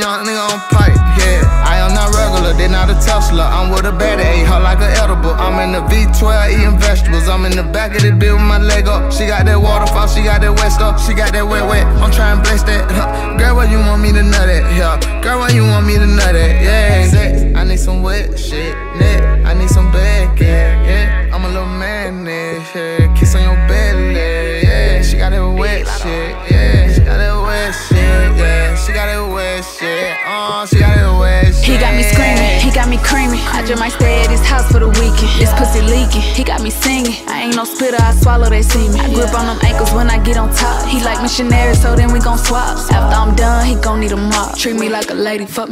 young nigga on pipe, yeah. I am not regular, they not a Tesla. I'm with a baddie, ate her like an edible. I'm in the V12 eating vegetables. I'm in the back of the bill with my leg up. She got that waterfall, she got that wet stuff. She got that wet. I'm trying to bless that. Girl, why you want me to nut at? Yeah. Girl, why you want me to nut at? Yeah. Sex, I need some wet shit. Neck, I need some back, yeah. I'm a little man, yeah. Kiss on your belly, yeah. She got that wet shit, yeah. She got that wet shit, yeah. She got that wet shit, she got that wet shit. He got me screaming, he got me creaming. I just might stay at his house for the weekend. This pussy leaking, he got me singing. I ain't no spitter, I swallow, they see me. I grip on them ankles when I get on top. He like missionary, so then we gon' swap. After I'm done, he gon' need a mop. Treat me like a lady, fuck me.